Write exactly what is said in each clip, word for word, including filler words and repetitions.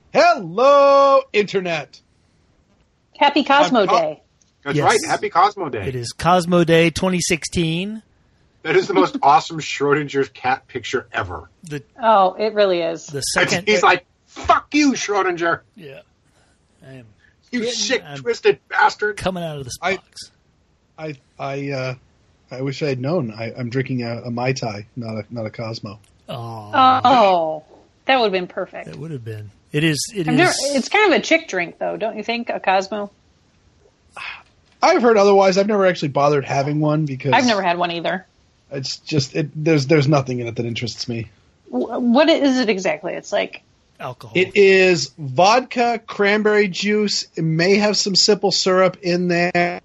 Hello, Internet. Happy Cosmo Co- Day. That's Yes. right. Happy Cosmo Day. It is Cosmo Day twenty sixteen. That is the most awesome Schrodinger's cat picture ever. The Oh, it really is. the It's- second. he's like, fuck you, Schrodinger. yeah, I am You getting- sick, I'm twisted bastard. coming out of this I- box. I I uh, I wish I had known. I, I'm drinking a, a Mai Tai, not a not a Cosmo. Oh, Oh, that would have been perfect. it would have been. It is. It I've is. never, it's kind of a chick drink, though, don't you think? A Cosmo. I've heard otherwise. I've never actually bothered having one because I've never had one either. It's just it. There's there's nothing in it that interests me. Wh- What is it exactly? It's like alcohol. It is vodka, cranberry juice. It may have some simple syrup in there,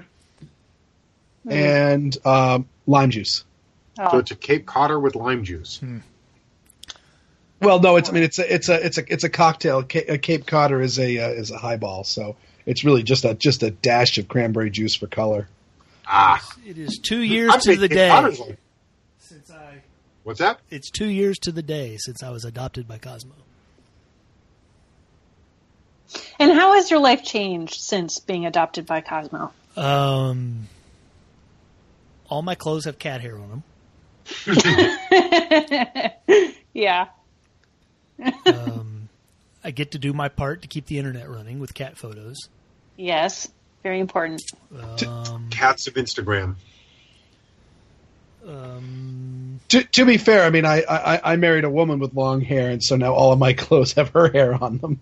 and um, lime juice. So oh, it's a Cape Codder with lime juice. Well, no, it's I mean it's a it's a it's a it's a cocktail. Ca- A Cape Codder is a uh, is a highball, so it's really just a just a dash of cranberry juice for color. Ah. It is two years I'm to thinking the day Codder's like- since I. What's that? It's two years to the day since I was adopted by Cosmo. and how has your life changed since being adopted by Cosmo? Um, all my clothes have cat hair on them. Yeah. Um, I get to do my part to keep the internet running with cat photos. Yes. Very important. Um, Cats of Instagram. um, To, to be fair, I mean I, I I married a woman with long hair, and so now all of my clothes have her hair on them.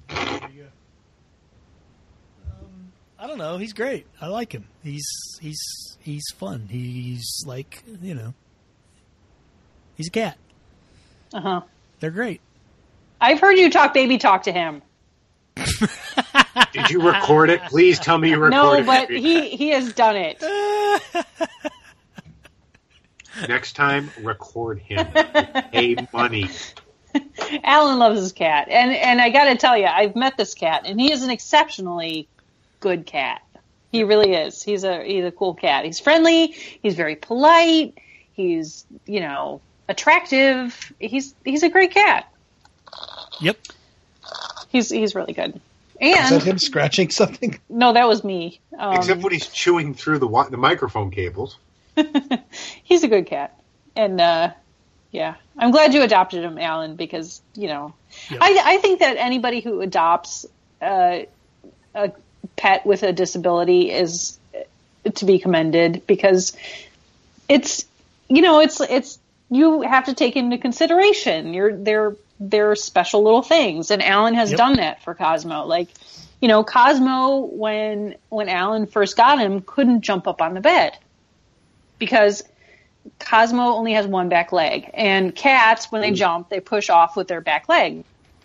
I don't know. He's great. I like him. He's he's he's fun. He's like, you know, he's a cat. Uh huh. They're great. I've heard you talk baby talk to him. Did you record it? Please tell me you recorded No, it. but he, he has done it. Next time, record him. Pay money. Alan loves his cat. And, and I got to tell you, I've met this cat, and he is an exceptionally good cat. He really is. He's a he's a cool cat. He's friendly. He's very polite. He's, you know, attractive. He's he's a great cat. Yep. He's he's really good. Is that And him scratching something? no, that was me. Um, Except when he's chewing through the wi- the microphone cables. he's a good cat. And uh, yeah, I'm glad you adopted him, Alan, because you know, Yep. I I think that anybody who adopts uh, a pet with a disability is to be commended, because it's, you know, it's it's you have to take into consideration your their their special little things, and Alan has Yep. done that for Cosmo. Like, you know, Cosmo, when when Alan first got him, couldn't jump up on the bed because Cosmo only has one back leg, and cats, when they jump, they push off with their back leg.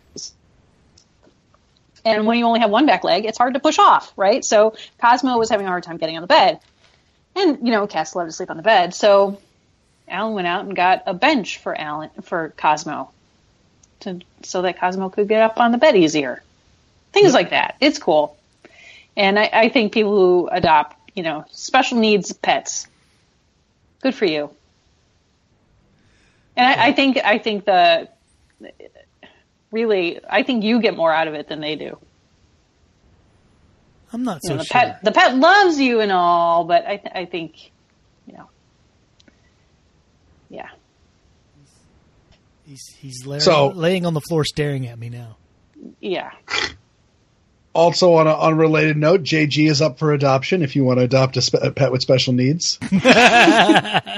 And when you only have one back leg, it's hard to push off, right? So Cosmo was having a hard time getting on the bed. And, you know, cats love to sleep on the bed. So Alan went out and got a bench for Alan, for Cosmo, to, so that Cosmo could get up on the bed easier. Things like that. It's cool. And I, I think people who adopt, you know, special needs pets, good for you. And I, I think, I think the, really, I think you get more out of it than they do. I'm not You so know, the sure. pet, the pet loves you and all, but I, th- I think, you know, yeah. He's he's laying, So- laying on the floor staring at me now. Yeah. Also, on an unrelated note, J G is up for adoption if you want to adopt a, spe- a pet with special needs. I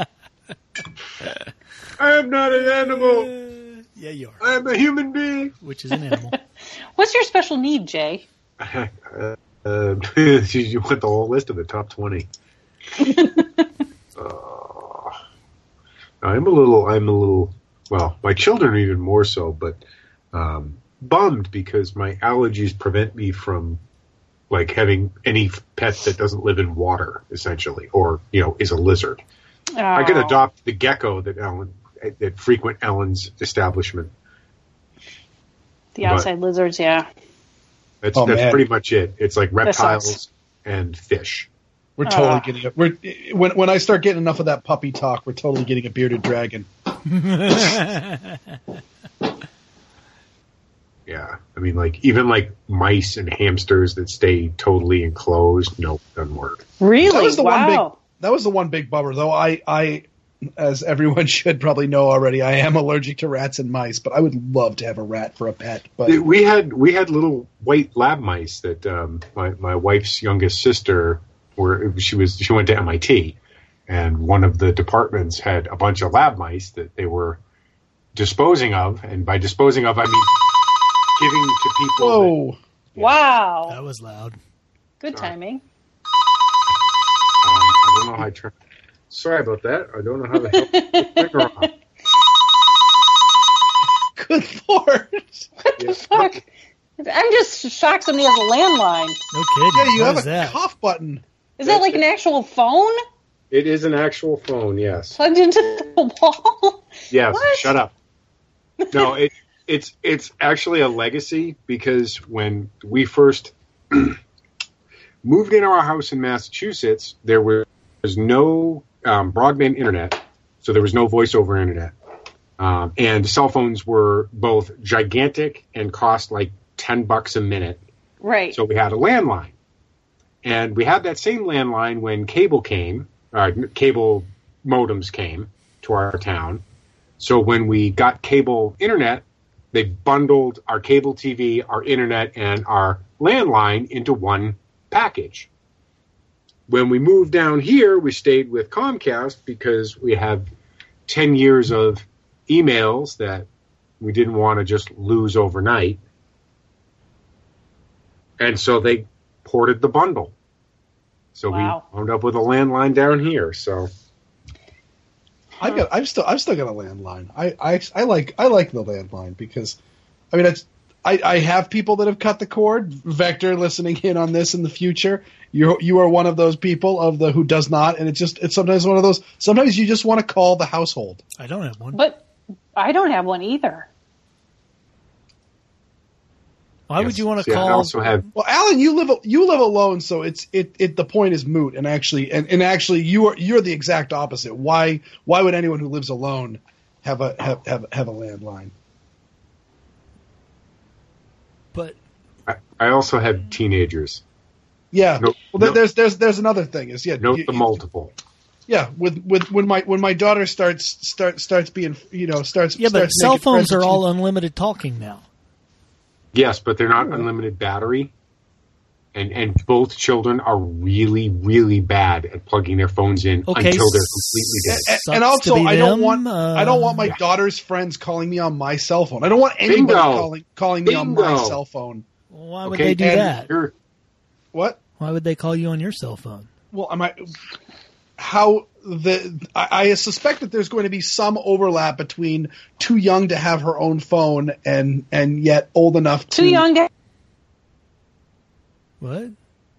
am not an animal. Yeah, you are. I am a human being. Which is an animal. What's your special need, Jay? uh, uh, you want the whole list of the top twenty. uh, I'm a little, I'm a little, well, my children are even more so, but um, bummed because my allergies prevent me from like having any pet that doesn't live in water, essentially, or, you know, is a lizard. Oh. I could adopt the gecko that Ellen, that frequent Ellen's establishment. The outside lizards, yeah. That's, Oh, that's man. pretty much it. It's like sucks. reptiles and fish. We're totally Ah. getting it. We're when when I start getting enough of that puppy talk, we're totally getting a bearded dragon. Yeah, I mean, like even like mice and hamsters that stay totally enclosed, nope, doesn't work. Really? That was the wow. one big. That was the one big bummer, though. I, I, as everyone should probably know already, I am allergic to rats and mice. But I would love to have a rat for a pet. But We had we had little white lab mice that um, my my wife's youngest sister, were she was she went to M I T, and one of the departments had a bunch of lab mice that they were disposing of, and by disposing of I mean giving to people. whoa. That, Wow. That was loud. Good Sorry. timing. Um, I don't know how I turn. Sorry about that. I don't know how to help the finger off. Good lord. What the fuck? I'm just shocked somebody has a landline. No kidding. Yeah, you What have is a that? cough button. Is that like an actual phone It is an actual phone, yes. plugged into the wall? Yes, What? shut up. No, it, it's it's actually a legacy because when we first moved into our house in Massachusetts, there was no um, broadband internet, so there was no voice over internet. Um, and cell phones were both gigantic and cost like ten bucks a minute. Right. So we had a landline. And we had that same landline when cable came, uh, cable modems came to our town. So when we got cable internet, they bundled our cable T V, our internet, and our landline into one package. When we moved down here, we stayed with Comcast because we have ten years of emails that we didn't want to just lose overnight. And so they ported the bundle. So Wow. we wound up with a landline down here. So I got. I've still. I've still got a landline. I. I. I like. I like the landline because, I mean, it's. I, I have people that have cut the cord. Vector, listening in on this in the future, you you are one of those people of the who does not, and it's just it's sometimes one of those. Sometimes you just want to call the household. I don't have one. But I don't have one either. Why yes. would you want to See, I call? also have Well, Alan, you live you live alone, so it's it, it the point is moot, and actually and, and actually you are you're the exact opposite. Why why would anyone who lives alone have a have have, have a landline? But I, I also have teenagers. Yeah. Nope. Well, there- Nope. there's there's there's another thing is yeah. Note you- the you- multiple. Yeah, with with when my when my daughter starts start starts being you know starts yeah, but starts cell making phones friends are with all unlimited talking now. Yes, but they're not unlimited battery. And and both children are really, really bad at plugging their phones in Okay, until they're s- completely dead. And, Sucks and to also, be I don't them, want uh, I don't want my Yeah. daughter's friends calling me on my cell phone. I don't want anybody Bingo. calling calling me on my Bingo. cell phone. Why would Okay, they do and that? You're, What? Why would they call you on your cell phone? Well, am I? How the? I, I suspect that there's going to be some overlap between too young to have her own phone and and yet old enough to Too young to What?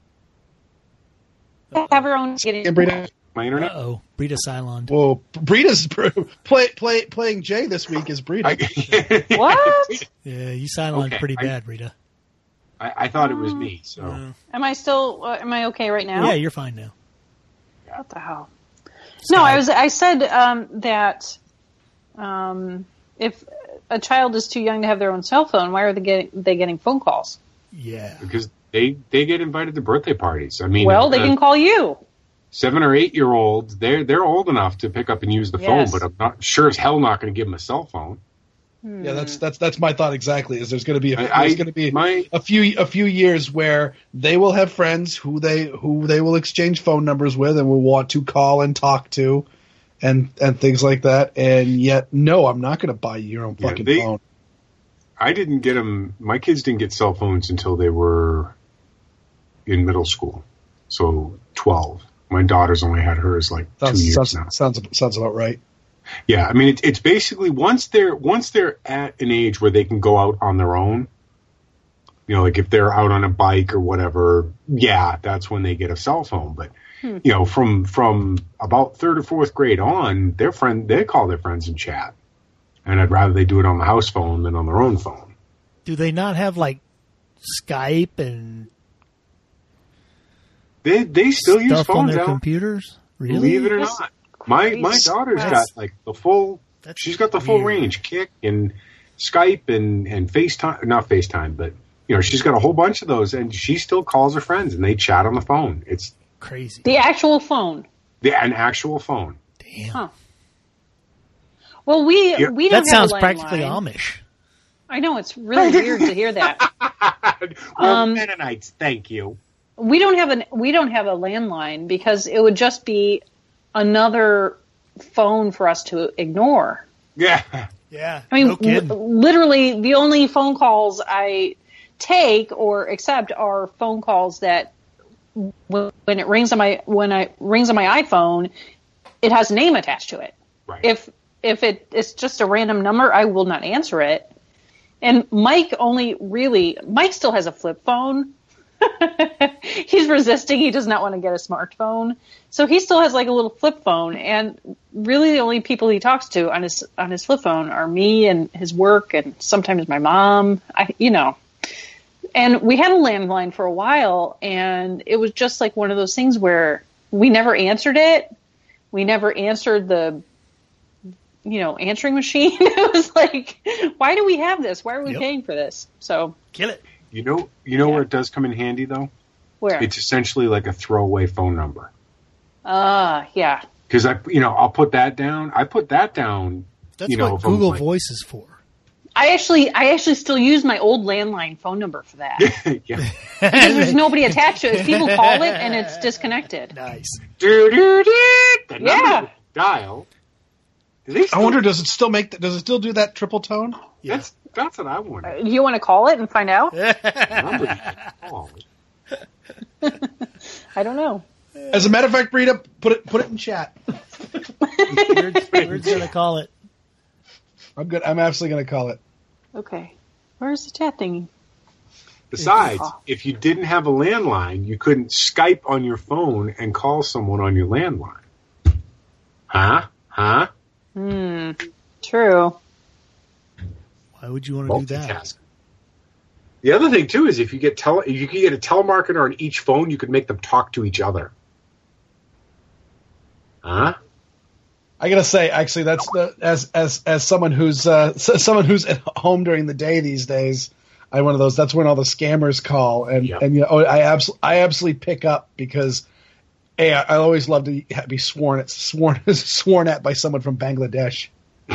have her own. And Brita, my Uh internet. oh, Brita Cylon. whoa, Brita's play, play, playing Jay this week is Brita. I, What? Yeah, you Cyloned Okay, pretty I- bad, Rita. I, I thought it was me. So Uh, Am I still? Uh, am I okay right now? yeah, you're fine now. What the hell? No, I was. I said um, that um, if a child is too young to have their own cell phone, why are they getting they getting phone calls? Yeah. because they they get invited to birthday parties. I mean, Well, they uh, can call you. seven or eight year olds. They're they're old enough to pick up and use the Yes. phone, but I'm not sure as hell not going to give them a cell phone. Yeah, that's that's that's my thought exactly. Is there's going to be a, I- there's I- going to be my- a few a few years where they will have friends who they who they will exchange phone numbers with and will want to call and talk to, and and things like that. And yet, no, I'm not going to buy you your own Yeah, fucking they- phone. I didn't get them. My kids didn't get cell phones until they were in middle school, so twelve. My daughter's only had hers like two Sounds years sounds, now. sounds sounds about right. Yeah, I mean, it, it's basically once they're once they're at an age where they can go out on their own. You know, like if they're out on a bike or whatever, yeah, that's when they get a cell phone. But Hmm. you know, from from about third or fourth grade on, their friend they call their friends and chat, and I'd rather they do it on the house phone than on their own phone. Do they not have like Skype and They they still use stuff on phones their out. computers? Really? Believe it or That's not, my my crazy. daughter's That's- got like the full. That's She's got the full weird. range, kick and Skype and, and FaceTime, not FaceTime, but, you know, she's got a whole bunch of those, and she still calls her friends, and they chat on the phone. It's crazy. The actual phone. The, an actual phone. Damn. Huh. Well, we Yeah. we don't That sounds have a practically landline. Amish. I know, it's really weird to hear that. We're Um, Mennonites, thank you. We don't have an we don't have a landline because it would just be another phone for us to ignore. Yeah. Yeah. I mean, no kidding. l- literally, the only phone calls I take or accept are phone calls that when, when it rings on my when I rings on my iPhone, it has a name attached to it. Right. If if it it's just a random number, I will not answer it. And Mike only really Mike still has a flip phone. He's resisting. He does not want to get a smartphone. So he still has like a little flip phone, and really the only people he talks to on his on his flip phone are me and his work and sometimes my mom. I you know. And we had a landline for a while, and it was just like one of those things where we never answered it. We never answered the you know, answering machine. It was like, why do we have this? Why are we Yep. paying for this? So Kill it. You know, you know Yeah. where it does come in handy though. where? It's essentially like a throwaway phone number. Ah, uh, yeah. Because I, you know, I'll put that down. I put that down. That's you know, what if I'm Google like- Voice is for. I actually, I actually still use my old landline phone number for that yeah. because there's nobody attached to it. People call it and it's disconnected. Nice. Do, do, do, the number Yeah. to dial. Do they I still- wonder, does it still make? The, does it still do that triple tone? Yeah. That's that's what I wonder. Do you want to call it and find out? Number to call. I don't know. As a matter of fact, Rita, put it put it in chat. We're, we're going to call it. I'm good. I'm absolutely going to call it. Okay. Where's the chat thingy? Besides, Yeah. if you didn't have a landline, you couldn't Skype on your phone and call someone on your landline. Huh? Huh? Hmm. True. Why would you want to do that? Multitask. The other thing too is if you get tele, if you could get a telemarketer on each phone, you could make them talk to each other. Huh? I gotta say, actually, that's the as as as someone who's uh, s- someone who's at home during the day these days. I one of those. That's when all the scammers call, and Yep. and you know, oh, I absolutely I absolutely pick up because, hey, I, I always love to be sworn at sworn sworn at by someone from Bangladesh.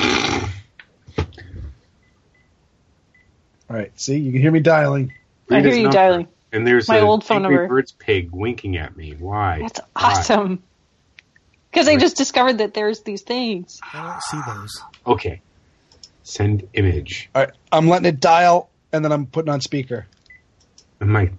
All right, see, you can hear me dialing. I hear Rita's you number. dialing. And there's My a old phone Angry number. Birds pig winking at me. Why? That's Why? awesome. Because I just discovered that there's these things. I don't see those. Okay. Send image. All right, I'm letting it dial, and then I'm putting on speaker. I'm like,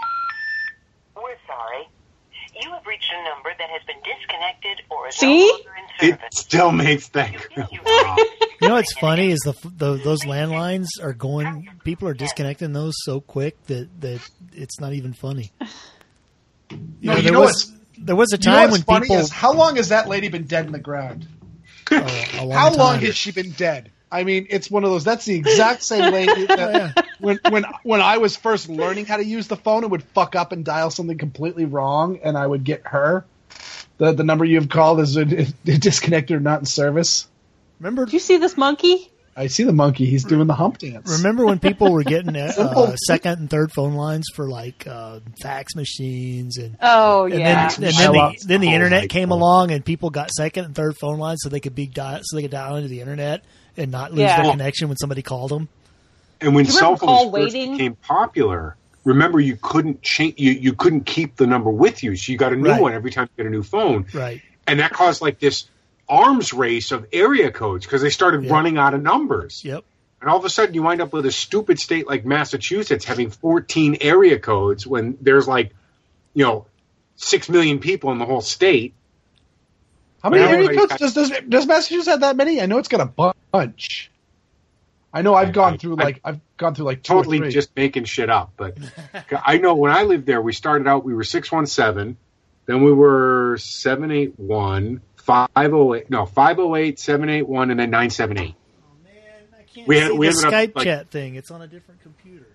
We're sorry. You have reached a number that has been disconnected or is See? no longer in it service. still makes that. You are- You know what's funny is the, the those landlines are going. People are disconnecting those so quick that, that it's not even funny. You No, know, you there know was there was a You know time what's when funny people. is how long has that lady been dead in the ground? Oh, a long How long time. has she been dead? I mean, it's one of those. That's the exact same lady that when when when I was first learning how to use the phone, it would fuck up and dial something completely wrong, and I would get her. The the number you've called is uh, disconnected or not in service. Remember Do you see this monkey? I see the monkey. He's doing the hump dance. Remember when people were getting uh, Simple. uh, second and third phone lines for like uh, fax machines and Oh, and yeah. then, and then, the, then the Oh, internet my came God. along and people got second and third phone lines so they could be dial, so they could dial into the internet and not lose Yeah. their connection when somebody called them. And when Do you cell remember phones call first waiting? became popular, remember you couldn't change. You, you couldn't keep the number with you, so you got a new Right. one every time you get a new phone, Right. and that caused like this arms race of area codes because they started Yeah. running out of numbers. Yep. And all of a sudden, you wind up with a stupid state like Massachusetts having fourteen area codes when there's like, you know, six million people in the whole state. How many Well, area everybody's codes does, does does Massachusetts have that many? I know it's got a bunch. I know I've gone through like I've gone through like two or Totally three. just making shit up. But I know when I lived there, we started out, we were six one seven, then we were seven eight one, five oh eight, no, five oh eight, seven eight one, and then nine seven eight. Oh man, I can't We had- see we the ended up, Skype like- chat thing. It's on a different computer.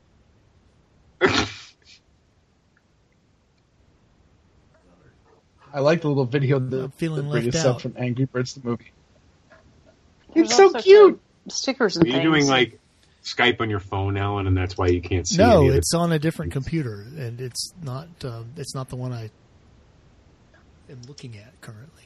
I like the little video I'm that feeling that Brita left sent out. from Angry Birds the movie. There's It's so also cute. stickers and Are you things. doing like Skype on your phone, Alan, and that's why you can't see? No, any of it's the- on a different computer, and it's not. Um, it's not the one I am looking at currently.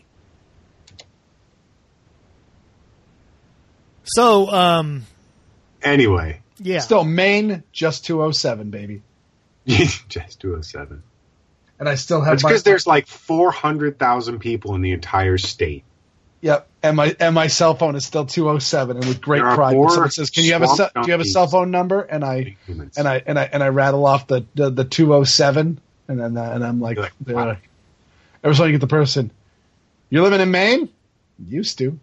So, um, Anyway, yeah. Still, Maine, just two oh seven, baby. just two oh seven. And I still have It's my... because there's like four hundred thousand people in the entire state. Yep, and my and my cell phone is still two oh seven, and with great There are pride, when more someone says, "Can you have a swamp ce- do you have a donkeys cell phone number?" and I Humans. and I and I and I rattle off the the, the two oh seven, and then uh, and I'm like, You're like, uh, wow. every time you get the person, "You're living in Maine?" Used to.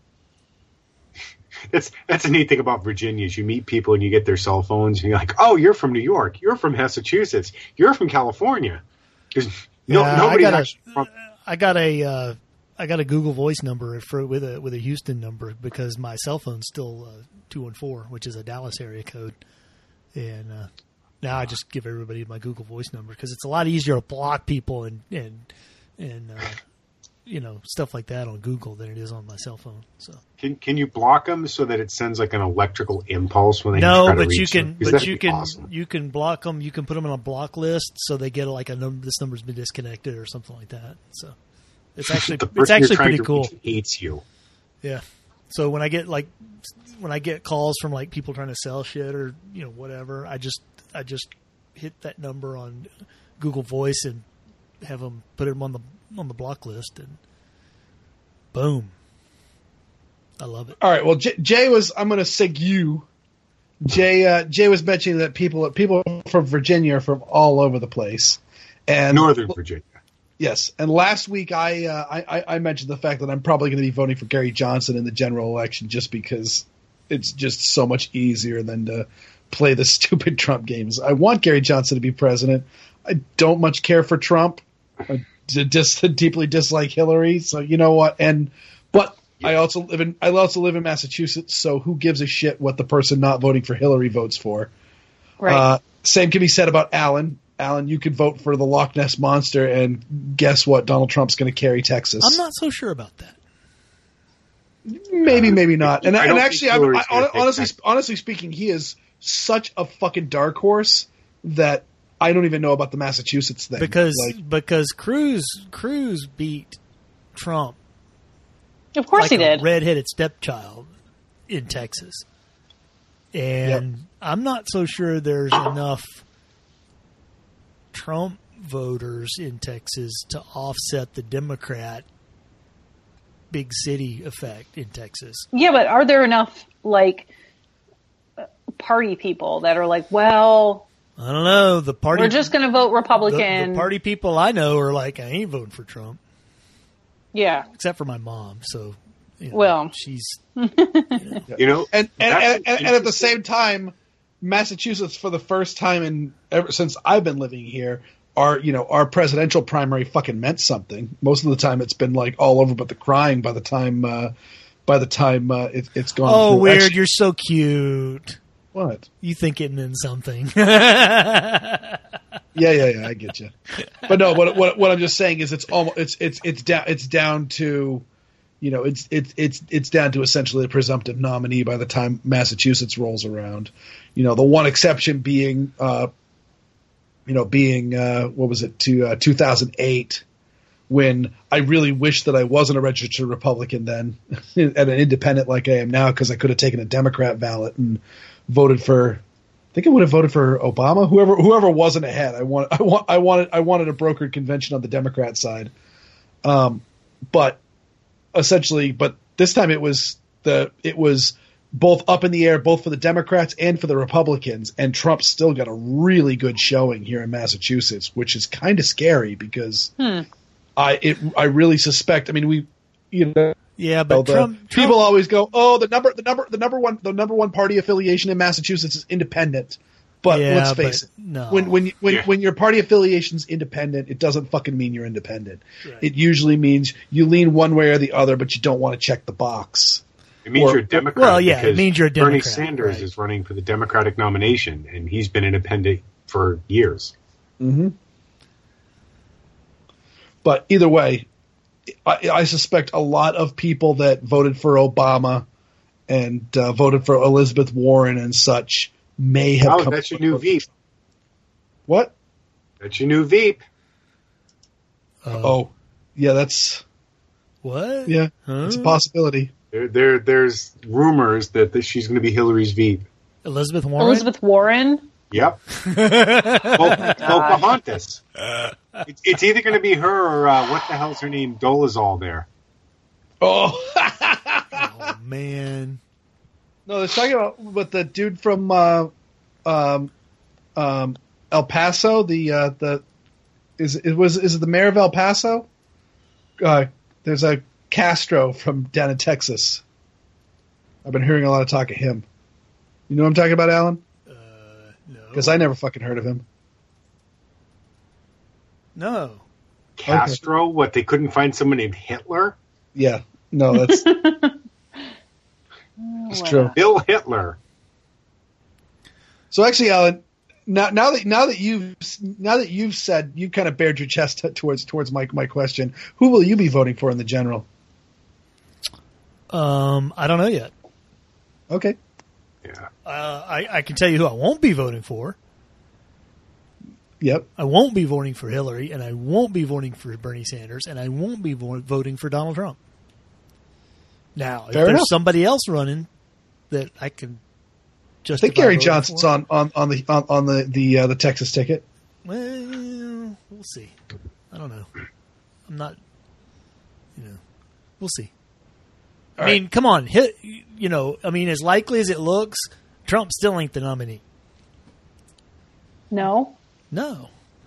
That's that's a neat thing about Virginia is you meet people and you get their cell phones and you're like, oh, you're from New York, you're from Massachusetts, you're from California, because no, Yeah, I nobody's got a- actually from. I got a uh, I got a Google Voice number for with a with a Houston number because my cell phone's still uh, two one four, which is a Dallas area code, and uh, now I just give everybody my Google Voice number because it's a lot easier to block people and and and uh, you know stuff like that on Google than it is on my cell phone. So Can can you block them so that it sends like an electrical impulse when they no, try to but you reach can them? 'Cause but that'd you be can awesome. you can block them. You can put them on a block list so they get like a number. This number's been disconnected or something like that. So. It's actually the it's person actually you're trying pretty to cool. reach hates you. Yeah. So when I get like when I get calls from like people trying to sell shit or you know whatever, I just I just hit that number on Google Voice and have them put them on the on the block list and boom. I love it. All right. Well, Jay, Jay was. I'm going to sig you. Jay. Uh, Jay was mentioning that people people from Virginia are from all over the place, and Northern Virginia. yes. And last week I, uh, I I mentioned the fact that I'm probably going to be voting for Gary Johnson in the general election just because it's just so much easier than to play the stupid Trump games. I want Gary Johnson to be president. I don't much care for Trump. I dis- deeply dislike Hillary. So you know what? And but I also live in I also live in Massachusetts. So who gives a shit what the person not voting for Hillary votes for? Right. Uh, same can be said about Alan. Alan, you could vote for the Loch Ness Monster, and guess what? Donald Trump's going to carry Texas. I'm not so sure about that. Maybe, maybe not. And, I and don't actually, think I'm, Hillary's I, gonna take honestly, Texas. honestly speaking, he is such a fucking dark horse that I don't even know about the Massachusetts thing. Because like, because Cruz Cruz beat Trump of course like he a did. redheaded stepchild in Texas. And I'm not so sure there's enough Trump voters in Texas to offset the Democrat big city effect in Texas. Yeah, but are there enough like uh, party people that are like, well, I don't know. The party we're just going to vote the, Republican? the party people I know are like, I ain't voting for Trump, Yeah. except for my mom. So, you know, Well. she's You know, and and, that's and, and, and at the interesting. same time, Massachusetts, for the first time in ever since I've been living here, our you know our presidential primary fucking meant something. Most of the time, it's been like all over but the crying. By the time, uh, by the time uh, it, it's gone. oh through. weird. Actually- You're so cute. what? You think it meant something. Yeah, yeah, yeah. I get you. But no, what what what I'm just saying is it's almost it's it's it's down it's down to, you know, it's it's it's it's down to essentially a presumptive nominee by the time Massachusetts rolls around. You know, the one exception being, uh, you know, being uh, what was it to uh, two thousand eight, when I really wish that I wasn't a registered Republican then, and an independent like I am now, because I could have taken a Democrat ballot and voted for. I think I would have voted for Obama. Whoever whoever wasn't ahead, I want I want I wanted I wanted a brokered convention on the Democrat side. Um, but essentially, but this time it was the it was both up in the air, both for the Democrats and for the Republicans, and Trump still got a really good showing here in Massachusetts, which is kind of scary because Hmm. I it I really suspect. I mean, we you know. Yeah, So but the- Trump, Trump people always go, "Oh, the number, the number, the number one, the number one party affiliation in Massachusetts is independent." But Yeah, let's face but it, no. when when you- when Yeah. when your party affiliation's independent, it doesn't fucking mean you're independent. Right. It usually means you lean one way or the other, but you don't want to check the box. It means Or- you're a Democrat. well, yeah, it because means you're a Bernie Democrat, Sanders right. is running for the Democratic nomination, and he's been independent for years. Mm-hmm. But either way, I, I suspect a lot of people that voted for Obama and uh, voted for Elizabeth Warren and such may have Oh, come. that's your new Veep. What? That's your new Veep. Uh, Oh, yeah, that's what? yeah, Huh? it's a possibility. There, there, there's rumors that this, she's going to be Hillary's Veep. Elizabeth Warren. Elizabeth Warren. Yep. Pocahontas. It's, it's either going to be her or uh, what the hell's her name? Dolezal there. Oh, Oh man. no, they're talking about with the dude from uh, um, um, El Paso. The uh, the is it was is it the mayor of El Paso? Uh, there's a Castro from down in Texas. I've been hearing a lot of talk of him. You know what I'm talking about, Alan? Uh, no. Because I never fucking heard of him. No. Castro? What, they couldn't find someone named Hitler? Yeah, no, that's that's true. Bill Hitler. So actually, Alan, now, now that now that you've now that you've said you've kind of bared your chest t- towards towards my my question, who will you be voting for in the general? Um, I don't know yet. Okay, Yeah. Uh, I, I can tell you who I won't be voting for. yep. I won't be voting for Hillary, and I won't be voting for Bernie Sanders, and I won't be vo- voting for Donald Trump. Now, if Fair there's enough. somebody else running that I can I justify think Gary voting Johnson's for, on, on, on the on, on the the uh, the Texas ticket. Well, we'll see. I don't know. I'm not. You know, we'll see. I All mean, come on, hit. You know, I mean, as likely as it looks, Trump still ain't the nominee. No. No.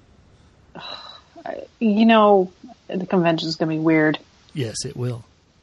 You know, the convention's going to be weird. Yes, it will.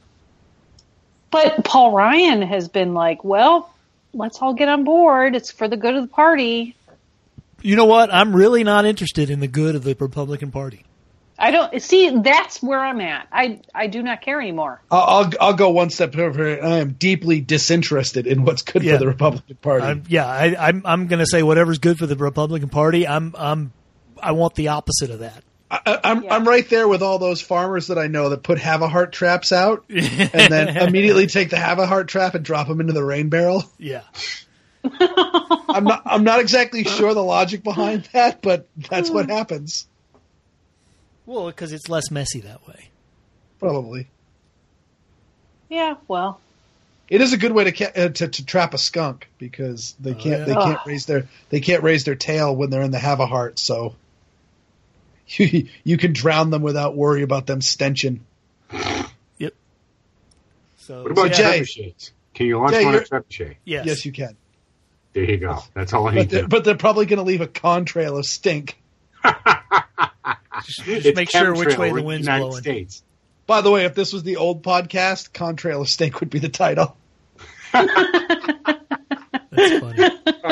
But Paul Ryan has been like, well, let's all get on board. It's for the good of the party. You know what? I'm really not interested in the good of the Republican Party. I don't see. That's where I'm at. I I do not care anymore. I'll I'll, I'll go one step further. I am deeply disinterested in what's good Yeah. for the Republican Party. I'm, yeah, I, I'm I'm going to say whatever's good for the Republican Party. I'm I'm I want the opposite of that. I, I'm Yeah. I'm right there with all those farmers that I know that put have a heart traps out and then immediately take the have a heart trap and drop them into the rain barrel. Yeah. I'm not I'm not exactly sure the logic behind that, but that's what happens. Well, because it's less messy that way. Probably. Yeah. Well. It is a good way to ca- uh, to, to trap a skunk because they can't yeah. they can't Ugh. raise their they can't raise their tail when they're in the have a heart. So you, you can drown them without worry about them stenching. Yep. So What about So, Jay- trebuchets? Can you launch Jay, one on a you're- trebuchet? yes. Yes, you can. There you go. That's all I But need they're, to but they're probably going to leave a contrail of stink. Just, just make sure which way the wind's United blowing. States. By the way, if this was the old podcast, contrail of stink would be the title. That's funny.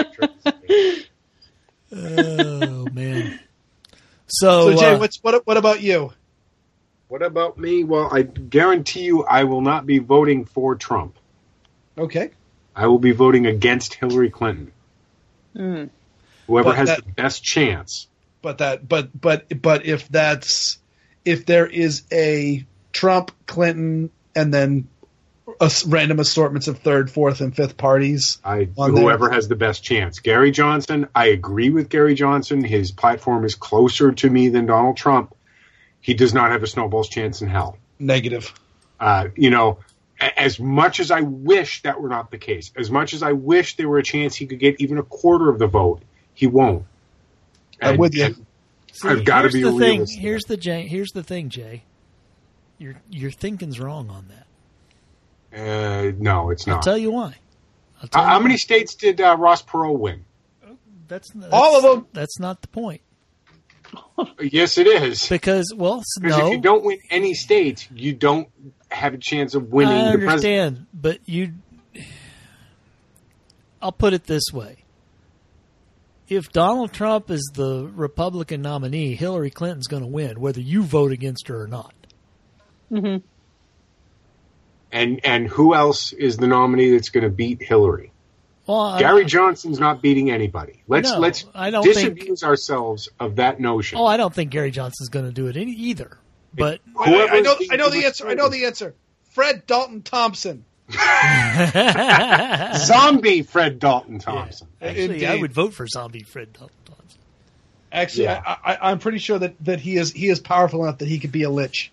Oh man. So, So Jay, uh, what's what what about you? What about me? Well, I guarantee you I will not be voting for Trump. Okay. I will be voting against Hillary Clinton. Mm. Whoever But has that- the best chance. But that but but but if that's if there is a Trump, Clinton, and then a s- random assortments of third, fourth, and fifth parties. I on whoever there. has the best chance. Gary Johnson, I agree with Gary Johnson. His platform is closer to me than Donald Trump. He does not have a snowball's chance in hell. Negative. Uh, you know, a- as much as I wish that were not the case, as much as I wish there were a chance he could get even a quarter of the vote, he won't. I'm And- with you. and see, I've gotta here's be the thing. realistic. Here's the Jay, here's the thing, Jay. Your your thinking's wrong on that. Uh, no, it's I'll not. tell you why. I'll tell Uh, you how why. many states did uh, Ross Perot win? That's, that's All of them. That's not the point. Yes, it is. Because well, s- Because no. if you don't win any states, you don't have a chance of winning I the president. understand, but you. I'll put it this way: if Donald Trump is the Republican nominee, Hillary Clinton's going to win, whether you vote against her or not. Mm-hmm. And and who else is the nominee that's going to beat Hillary? Well, I- Gary Johnson's not beating anybody. Let's No, let's I don't think- disabuse ourselves of that notion. Oh, I don't think Gary Johnson's going to do it any, either. But I, I know Whoever's I know the being answer. I know the answer. Fred Dalton Thompson. Zombie Fred Dalton Thompson. Yeah. Actually, Indeed. I would vote for zombie Fred Dalton Thompson. Actually, Yeah. I, I, I'm pretty sure that, that he is he is powerful enough that he could be a lich.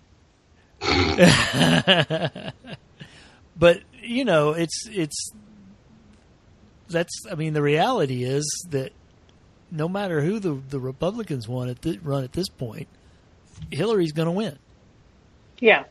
But you know, it's it's that's. I mean, the reality is that no matter who the the Republicans want at th- run at this point, Hillary's going to win. Yeah.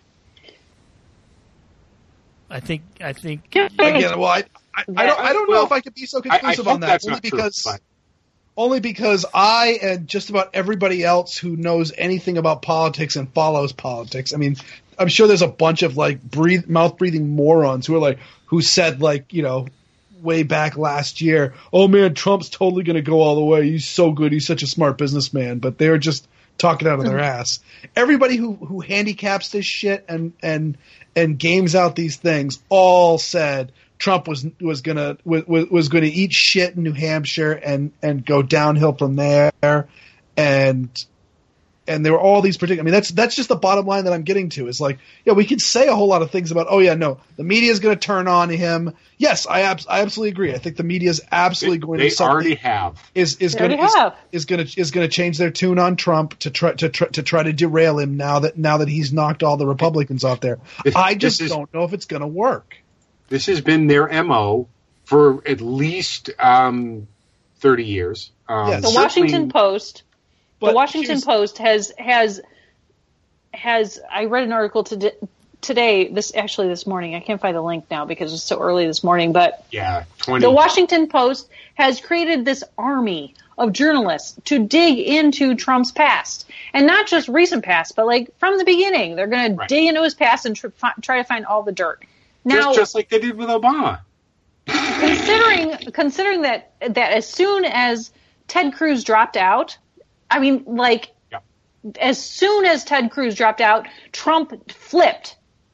I think. I think. Again, well, I, I, I don't I don't know if I could be so I, I conclusive hope on that that's only not true, because but- only because I and just about everybody else who knows anything about politics and follows politics. I mean, I'm sure there's a bunch of like breathe mouth breathing morons who are like who said like you know way back last year, oh man, Trump's totally going to go all the way. He's so good. He's such a smart businessman. But they're just talking out of their ass. Everybody who, who handicaps this shit and, and, and games out these things all said Trump was, was gonna, was, was gonna eat shit in New Hampshire and, and go downhill from there. And, and there were all these particular, I mean, that's, that's just the bottom line that I'm getting to is like, yeah, we can say a whole lot of things about, oh yeah, no, the media is going to turn on him. Yes, I, ab- I absolutely agree. I think the media is absolutely They, going they to something- already have. is is They going to already is, have. is going to is going to change their tune on Trump to try to try to try to derail him now that now that he's knocked all the Republicans off there. This- I just this is- don't know if it's going to work. This has been their M O for at least um, thirty years. Um, Yes. The certainly- Washington Post, But the Washington here's- Post has has has. I read an article today. Today, this actually this morning. I can't find the link now because it's so early this morning. But Yeah, twenty. the Washington Post has created this army of journalists to dig into Trump's past, and not just recent past, but like from the beginning. They're going Right. to dig into his past and tr- fi- try to find all the dirt. Now, just, just like they did with Obama. considering considering that that as soon as Ted Cruz dropped out, I mean, like Yeah. as soon as Ted Cruz dropped out, Trump flipped,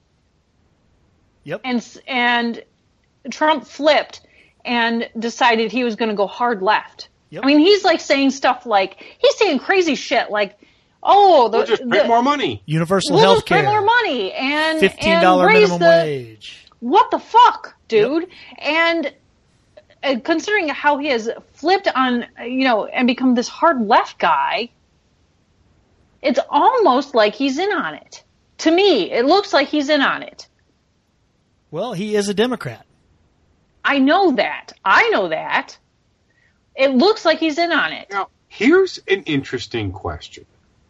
Yep. and and Trump flipped and decided he was going to go hard left. Yep. I mean, he's like saying stuff like he's saying crazy shit like, "Oh, the, We'll just print the- more money. Universal we'll health just print care. more money and Fifteen and dollar raise minimum the, wage. what the fuck, dude? And uh, considering how he has flipped on, uh, you know, and become this hard left guy, it's almost like he's in on it. To me, it looks like he's in on it. Well, he is a Democrat. I know that. I know that. It looks like he's in on it. Now, here's an interesting question.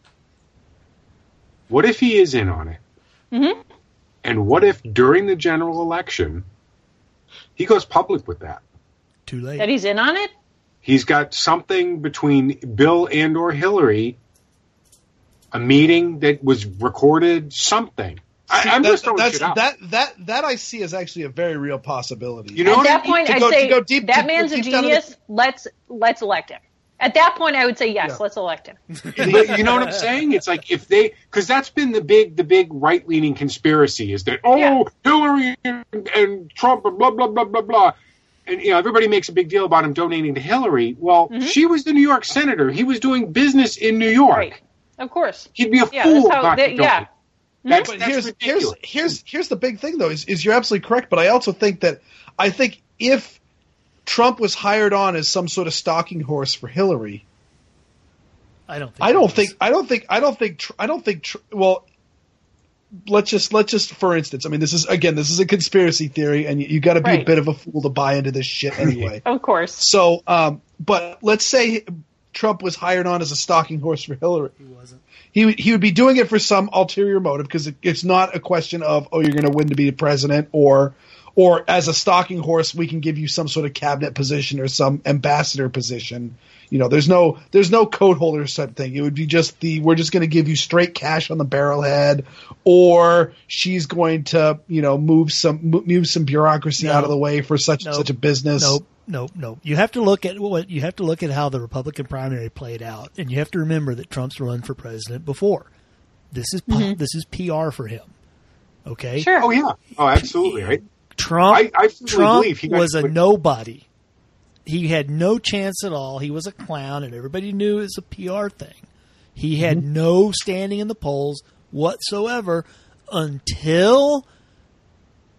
What if he is in on it? Mm-hmm. And what if during the general election, he goes public with that? Too late. That he's in on it? He's got something between Bill and or Hillary, a meeting that was recorded, something. I, I'm That- just throwing that's shit out. that that that I see as actually a very real possibility. You know At what I that mean? point, To I'd go- to say go deep- that to go man's a deep down in the- genius. Let's let's elect him. At that point, I would say yes. Yeah. Let's elect him. But you know what I'm saying? It's like if they, because that's been the big, the big right leaning conspiracy is that oh Yeah. Hillary and, and Trump and blah blah blah blah blah, and you know everybody makes a big deal about him donating to Hillary. Well, Mm-hmm. she was the New York senator. He was doing business in New York. Right. Of course. He'd be a Yeah, fool that's how not they- to donate. yeah. That's, But that's here's ridiculous. here's here's here's the big thing though is, is you're absolutely correct. But I also think that I think if Trump was hired on as some sort of stalking horse for Hillary, I don't think. I don't he is. think I don't think I don't think tr- I don't think tr- well let's just let's just for instance I mean this is again this is a conspiracy theory and you, you got to be a Right. bit of a fool to buy into this shit anyway. Of course. So um but let's say Trump was hired on as a stalking horse for Hillary. He wasn't. He would- he would be doing it for some ulterior motive because it, it's not a question of oh you're going to win to be the president or or as a stalking horse we can give you some sort of cabinet position or some ambassador position. You know, there's no there's no coat holder type thing. It would be just the we're just going to give you straight cash on the barrelhead, or she's going to you know move some move some bureaucracy No. out of the way for such and Nope. such a business. Nope, nope, nope. You have to look at what you have to look at how the Republican primary played out, and you have to remember that Trump's run for president before. This is pu- this is P R for him. Okay, Sure. Oh yeah. Oh, absolutely. Right. Trump. I- I fully Trump believe he got- was a nobody. He had no chance at all. He was a clown, and everybody knew it was a P R thing. He had Mm-hmm. no standing in the polls whatsoever until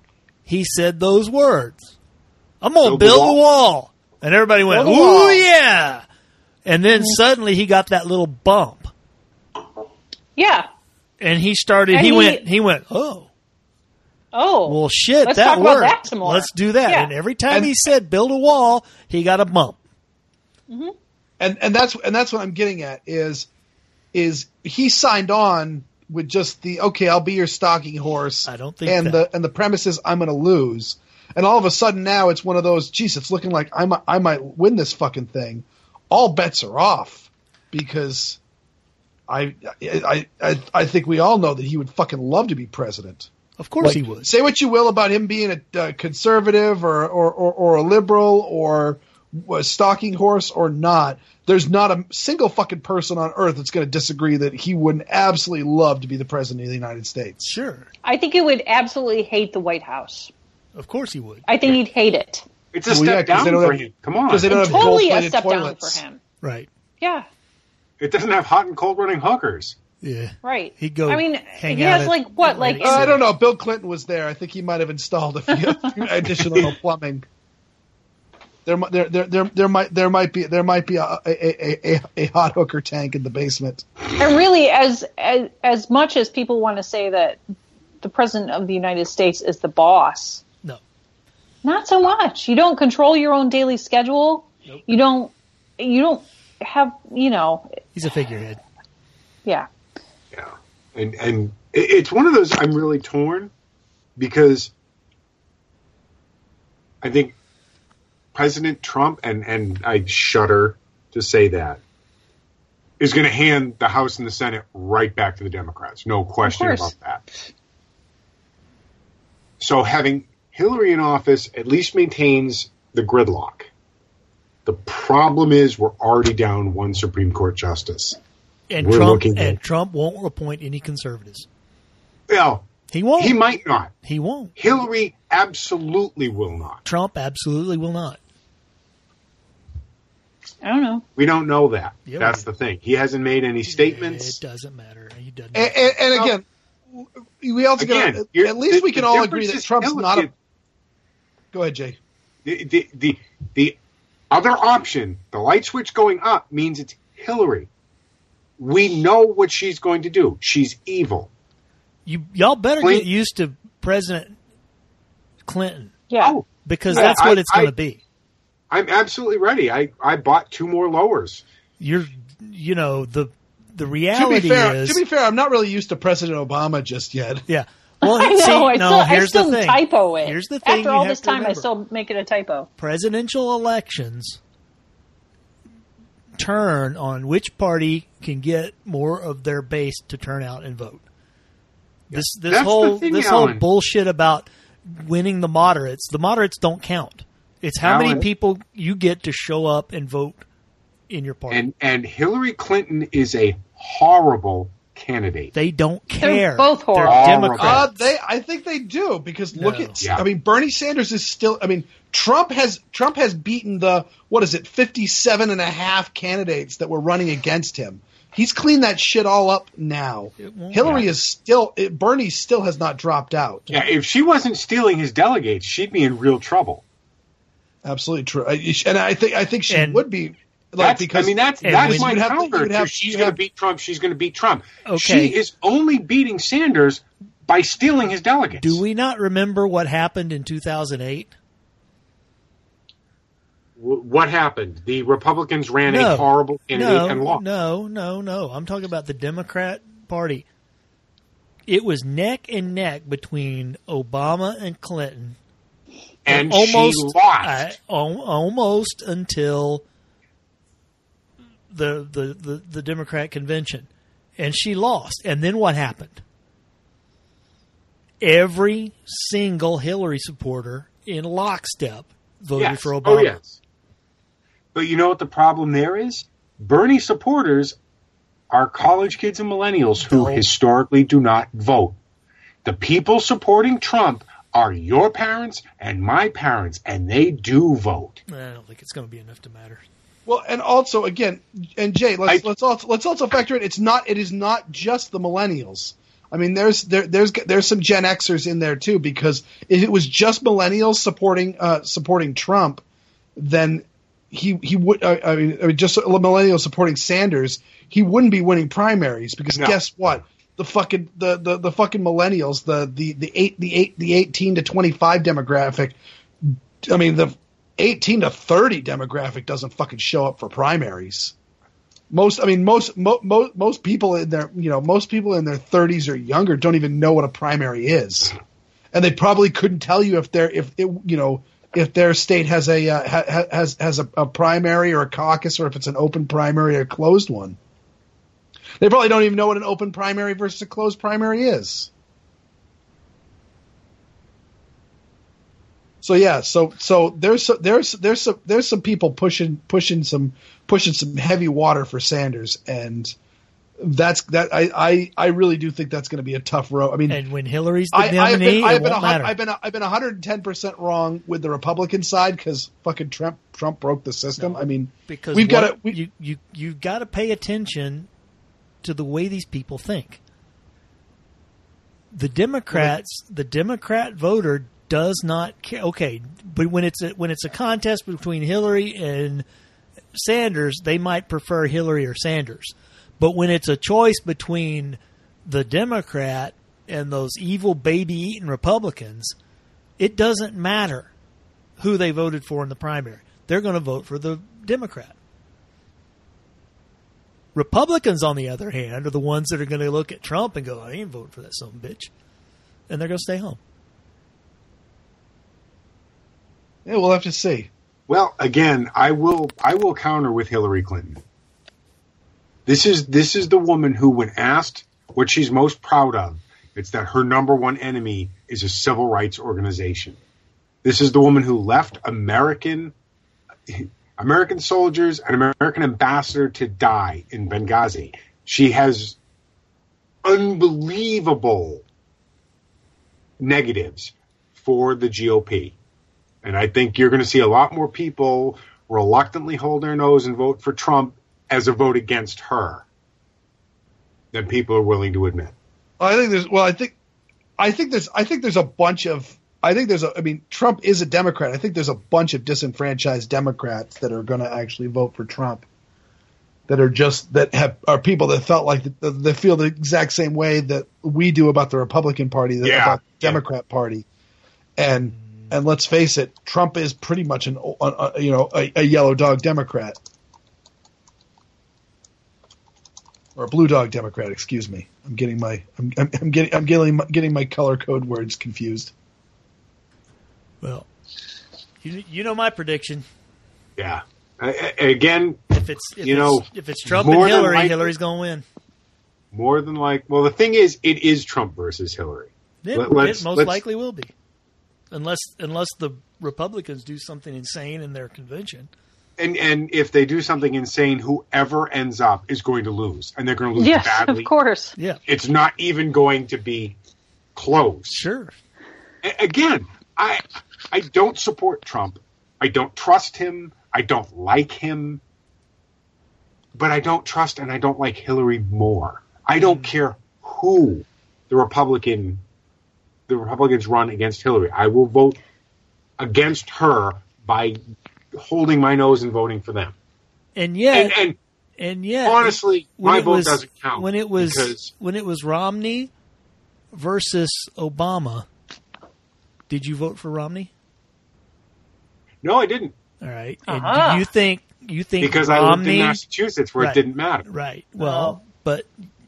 he said those words. I'm going to Build the build a wall. wall. And everybody went, Build a ooh, wall. yeah. And then suddenly he got that little bump. Yeah. And he started, And he, he- went, he went, oh, Oh. well, shit, Let's that talk about worked. that some more. Let's do that. Yeah. And every time And- he said build a wall, he got a bump. and and that's and that's what I'm getting at is is he signed on with just the okay, I'll be your stalking horse. I don't think and that- the and the premise is I'm going to lose, and all of a sudden now it's one of those. Geez, it's looking like I might I might win this fucking thing. All bets are off because I I I I think we all know that he would fucking love to be president. Of course Like, he would. Say what you will about him being a uh, conservative or, or, or, or a liberal or a stalking horse or not. There's not a single fucking person on earth that's going to disagree that he wouldn't absolutely love to be the president of the United States. Sure. I think he would absolutely hate the White House. Of course he would. I think he'd hate it. It's a Well, step yeah, 'cause down they don't for have- him. Come on. because they don't have Totally a gold-plated step toilets. down for him. Right. Yeah. It doesn't have hot and cold running hookers. Yeah. Right. He'd go I mean, hang he out has at like what, like Atlantic Uh, I City. don't know. Bill Clinton was there. I think he might have installed a few additional plumbing. There, mi- there, there, there, there might, there might be, there might be a, a, a, a, a hot hooker tank in the basement. And really, as, as as much as people want to say that the president of the United States is the boss, No. not so much. You don't control your own daily schedule. Nope. You don't. You don't have. You know. He's a figurehead. Yeah. Yeah, and and it- it's one of those I'm really torn because I think President Trump, and and I shudder to say that, is going to hand the House and the Senate right back to the Democrats. No question course. about that. So having Hillary in office at least maintains the gridlock. The problem is we're already down one Supreme Court justice. And We're Trump looking and at- Trump won't appoint any conservatives. Well, He won't. he might not. He won't. Hillary absolutely will not. Trump absolutely will not. I don't know. We don't know that. Yeah, That's we- the thing. He hasn't made any statements. It doesn't matter. He doesn't. And, and, and again, we also Again, gotta, you're- at least the- we can the all difference agree that is Trump's Hillary- not a. Go ahead, Jay. The, the, the, the other option, the light switch going up, means it's Hillary. We know what she's going to do. She's evil. you y'all better Clinton- get used to President Clinton Yeah. Oh, because Yeah, that's what I- it's going I- to be. I'm absolutely ready. I, I bought two more lowers. You're, you know, the the To reality be fair, is, to be fair, I'm not really used to President Obama just yet. yeah. Well, I know. see, I no, still, I here's still the thing. typo it. Here's the thing. After you all have this to time, I remember. still make it a typo. Presidential elections turn on which party can get more of their base to turn out and vote. This this That's the whole thing, this whole Alan. bullshit about winning the moderates. The moderates don't count. It's how many Alan. people you get to show up and vote in your party. And, and Hillary Clinton is a horrible candidate. they don't They're care. both horrible. They're Horrible. Democrats. Uh, they, I think they do because look No. at, Yeah. I mean, Bernie Sanders is still, I mean, Trump has Trump has beaten the what is it, fifty-seven and a half candidates that were running against him. He's cleaned that shit all up now. It won't Hillary matter. is still, it, Bernie still has not dropped out. Yeah, if she wasn't stealing his delegates, she'd be in real trouble. Absolutely true, I- and I think I think she And- would be like That's, because I mean, that's and that's when- my you'd have to- counter. you'd to have- she's you'd going to have- beat Trump. She's going to beat Trump. Okay. She is only beating Sanders by stealing his delegates. Do we not remember what happened in two thousand eight? W- What happened? The Republicans ran No. a horrible candidate No, and lost. no, no, no. I'm talking about the Democrat Party. It was neck and neck between Obama and Clinton. and almost, she lost. uh, al- almost until the, the, the, the Democrat convention. And she lost. And then what happened? Every single Hillary supporter in lockstep voted yes. for Obama. Oh, yes. But you know what the problem there is? Bernie supporters are college kids and millennials who No. historically do not vote. The people supporting Trump are your parents and my parents, and they do vote. I don't think it's going to be enough to matter. well, and also again, and Jay, let's I- let's also let's also factor in it's not it is not just the millennials. I mean, there's there, there's there's some Gen Xers in there too, because if it was just millennials supporting uh, supporting Trump, then he he would uh, I mean just millennials supporting Sanders, he wouldn't be winning primaries because No. guess what? The fucking the, the, the fucking millennials, the the the eight the eight the eighteen to twenty-five demographic. I mean, the eighteen to thirty demographic doesn't fucking show up for primaries. Most, I mean, most, mo, mo, most people in their, you know, most people in their thirties or younger don't even know what a primary is, and they probably couldn't tell you if they're, if it, you know, if their state has a uh, ha, has has a, a primary or a caucus, or if it's an open primary or a closed one. They probably don't even know what an open primary versus a closed primary is. So yeah, so so there's there's there's some there's some people pushing pushing some pushing some heavy water for Sanders, and that's that I I, I really do think that's going to be a tough road. I mean, And when Hillary's the I, I've nominee, been I've it been, won't a, matter. I've been a, I've been one hundred ten percent wrong with the Republican side because fucking Trump Trump broke the system. No, I mean, because we've got what- to we, you you you got to pay attention to the way these people think. The Democrats, the Democrat voter does not care. Okay, but when it's a, when it's a contest between Hillary and Sanders, they might prefer Hillary or Sanders. But when it's a choice between the Democrat and those evil baby-eating Republicans, it doesn't matter who they voted for in the primary. They're going to vote for the Democrat. Republicans, on the other hand, are the ones that are going to look at Trump and go, I ain't voting for that son of a bitch. And they're going to stay home. yeah, we'll have to see. Well, again, I will I will counter with Hillary Clinton. This is this is the woman who, when asked what she's most proud of, it's that her number one enemy is a civil rights organization. This is the woman who left American American soldiers and American ambassador to die in Benghazi. She has unbelievable negatives for the G O P. And I think you're going to see a lot more people reluctantly hold their nose and vote for Trump as a vote against her than people are willing to admit. I think there's well, I think I think there's I think there's a bunch of I think there's a I mean Trump is a Democrat. I think there's a bunch of disenfranchised Democrats that are going to actually vote for Trump. That are just that have are people that felt like the, they feel the exact same way that we do about the Republican Party, that Yeah. about the Democrat Party, and and let's face it, Trump is pretty much an a, a, you know a, a yellow dog Democrat or a blue dog Democrat. Excuse me, I'm getting my I'm, I'm, I'm getting I'm getting my, getting my color code words confused. Well, you, you know my prediction. Yeah. I, I, again, If it's if You it's, know, if it's Trump more and than Hillary, likely- Hillary's going to win. more than like, well, the thing is, it is Trump versus Hillary. It, Let- let's- it most let's- likely will be, unless unless the Republicans do something insane in their convention. And and if they do something insane, whoever ends up is going to lose, and they're going to lose Yes, badly. of course. Yeah, It's not even going to be close. sure. A- Again, I I don't support Trump. I don't trust him. I don't like him. But I don't trust and I don't like Hillary more. I don't care who the Republican the Republicans run against Hillary. I will vote against her by holding my nose and voting for them. And yet, And, and and yet, honestly, when my it vote was, doesn't count. when it was because when it was Romney versus Obama. Did you vote for Romney? no, I didn't. All right. And Uh-huh. do you think you think Because I lived Romney? in Massachusetts where Right. it didn't matter. Right. Well, but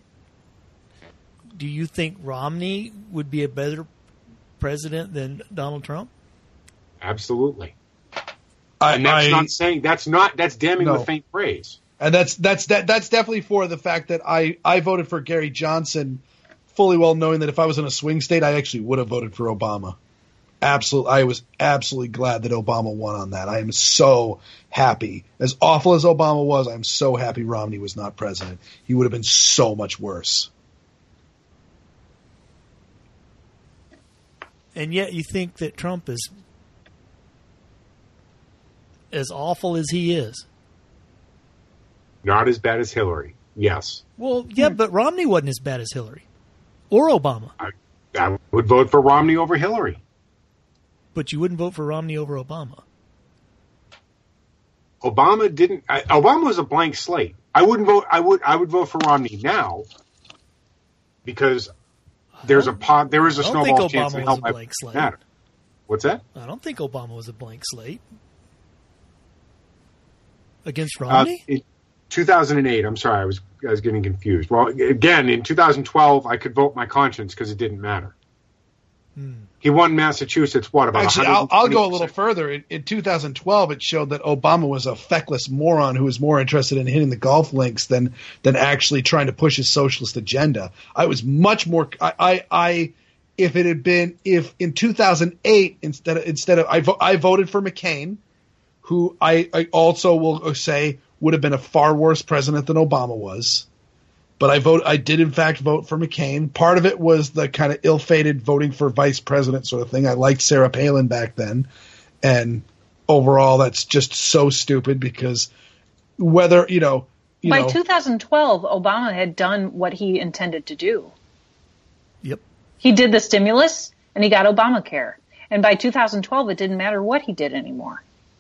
do you think Romney would be a better president than Donald Trump? Absolutely. I, And that's I- not saying that's not that's damning No. with faint praise. And that's that's that that's definitely for the fact that I, I voted for Gary Johnson, fully well knowing that if I was in a swing state, I actually would have voted for Obama. Absolutely, I was absolutely glad that Obama won on that. I am so happy. As awful as Obama was, I'm so happy Romney was not president. He would have been so much worse. And yet you think that Trump is as awful as he is. Not as bad as Hillary. Yes. Well, yeah, but Romney wasn't as bad as Hillary. Or Obama. I, I would vote for Romney over Hillary. But you wouldn't vote for Romney over Obama. Obama didn't. I, Obama was a blank slate. I wouldn't vote. I would. I would vote for Romney now because there's a pot. There is a I don't snowball think chance Obama in was hell a blank slate. matter. What's that? I don't think Obama was a blank slate. Against Uh, Romney? in two thousand eight. I'm sorry. I was. I was getting confused. Well, again, in two thousand twelve, I could vote my conscience because it didn't matter. Hmm. He won Massachusetts. What about? Actually, I'll, I'll go a little one hundred twenty percent? further. In, in two thousand twelve, it showed that Obama was a feckless moron who was more interested in hitting the golf links than than actually trying to push his socialist agenda. I was much more. I, I, I if it had been if in two thousand eight instead of instead of I, vo- I voted for McCain, who I, I also will say would have been a far worse president than Obama was. But I vote. I did in fact vote for McCain. Part of it was the kind of ill-fated voting for vice president sort of thing. I liked Sarah Palin back then, and overall, that's just so stupid because whether you know, you By know, two thousand twelve, Obama had done what he intended to do. Yep. He did the stimulus and he got Obamacare. And by two thousand twelve, it didn't matter what he did anymore.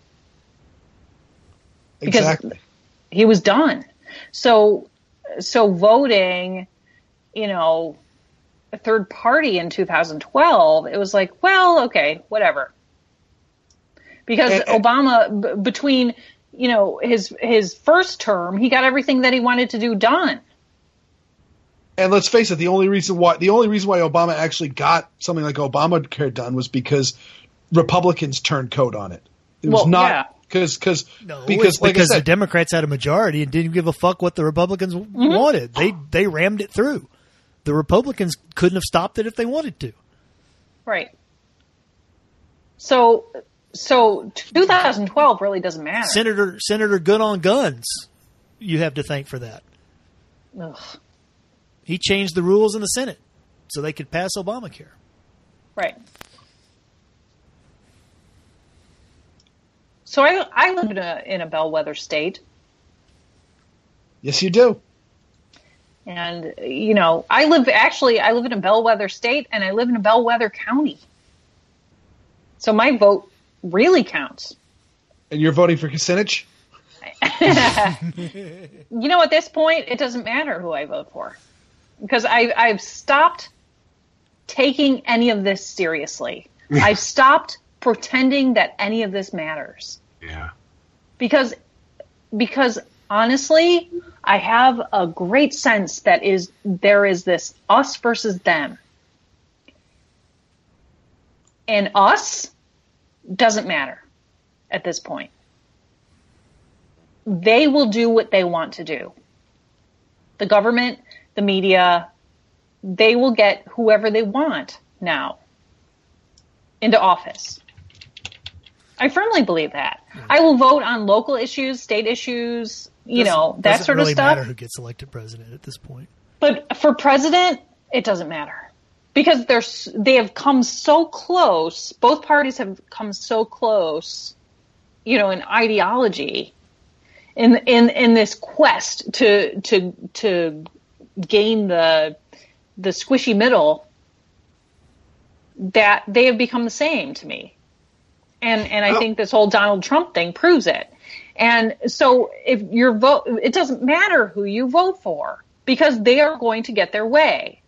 Because exactly. he was done. So, so voting, you know, a third party in two thousand twelve, it was like, well, okay, whatever. Because And- and- Obama, b- between, you know, his his first term, he got everything that he wanted to do done. And let's face it, the only reason why the only reason why Obama actually got something like Obamacare done was because Republicans turned code on it. It was Well, not yeah. because because No, because it's like because I the said, Democrats had a majority and didn't give a fuck what the Republicans Mm-hmm. wanted. They they rammed it through. The Republicans couldn't have stopped it if they wanted to. Right. So, so two thousand twelve really doesn't matter. Senator Senator Good on Guns, you have to thank for that. Ugh. He changed the rules in the Senate so they could pass Obamacare. Right. So I I live in a in a bellwether state, yes, you do. and you know I live actually I live in a bellwether state, and I live in a bellwether county. So my vote really counts. And you're voting for Kucinich? You know, at this point, it doesn't matter who I vote for, because I I've stopped taking any of this seriously. I've stopped pretending that any of this matters. Yeah. Because, because honestly, I have a great sense that is there is this us versus them, and us doesn't matter at this point. They will do what they want to do. The government, the media, they will get whoever they want now into office. I firmly believe that. I will vote on local issues, state issues, you Doesn't- know, that doesn't sort really of stuff. matter who gets elected president at this point. But for president, it doesn't matter, because they're s- they have come so close. Both parties have come so close, you know, in ideology, in in in this quest to to to gain the the squishy middle, that they have become the same to me. And and I Oh. think this whole Donald Trump thing proves it. And so if your vote, it doesn't matter who you vote for, because they are going to get their way.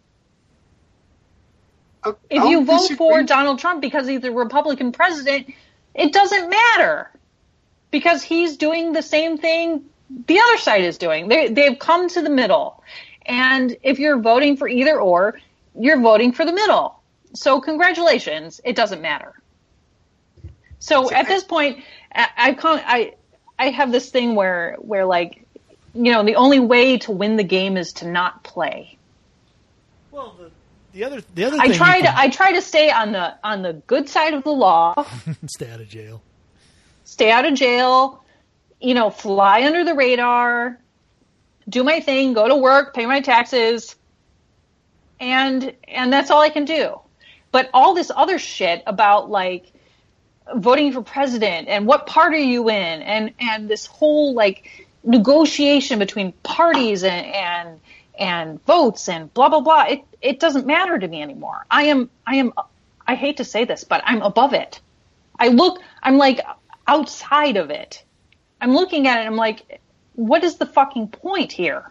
I'll- If I'll you vote disagree. for Donald Trump because he's a Republican president, it doesn't matter, because he's doing the same thing the other side is doing. They, they've come to the middle. And if you're voting for either or, you're voting for the middle. So congratulations, it doesn't matter. So at this point, I, I, can't, I, I have this thing where, where like, you know, the only way to win the game is to not play. Well, the, the other the other I thing try you to can, I try to stay on the on the good side of the law, stay out of jail. stay out of jail, you know, fly under the radar, do my thing, go to work, pay my taxes, and and that's all I can do. But all this other shit about like voting for president and what part are you in, and and this whole like negotiation between parties and and and votes and blah, blah, blah. It, it doesn't matter to me anymore. I am, I am, I hate to say this, but I'm above it. I look, I'm like outside of it. I'm looking at it and I'm like, what is the fucking point here?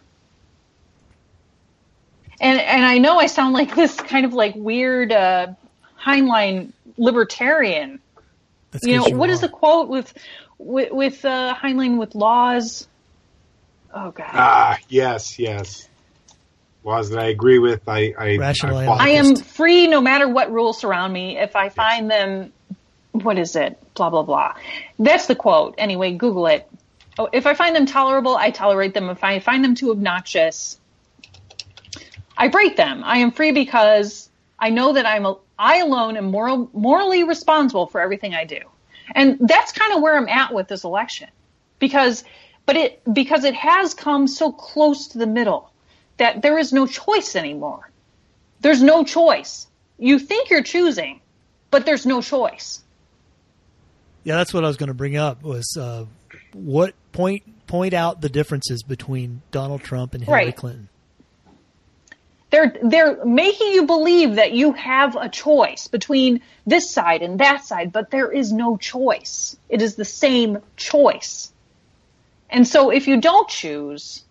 And and I know I sound like this kind of like weird uh, Heinlein libertarian. That's you know, you what are. is the quote with with, with uh, Heinlein with laws? Oh God. Ah, yes, yes. Laws that I agree with. I I, Rational I, analysis. I am free no matter what rules surround me. If I find them, what is it? Blah, blah, blah. That's the quote. Anyway, Google it. Oh, if I find them tolerable, I tolerate them. If I find them too obnoxious, I break them. I am free because I know that I'm a, I alone am moral, morally responsible for everything I do. And that's kind of where I'm at with this election. Because, but it, because it has come so close to the middle that there is no choice anymore. There's no choice. You think you're choosing, but there's no choice. Yeah, that's what I was going to bring up was uh, what point point out the differences between Donald Trump and Hillary Right. Clinton. They're they're making you believe that you have a choice between this side and that side, but there is no choice. It is the same choice. And so if you don't choose,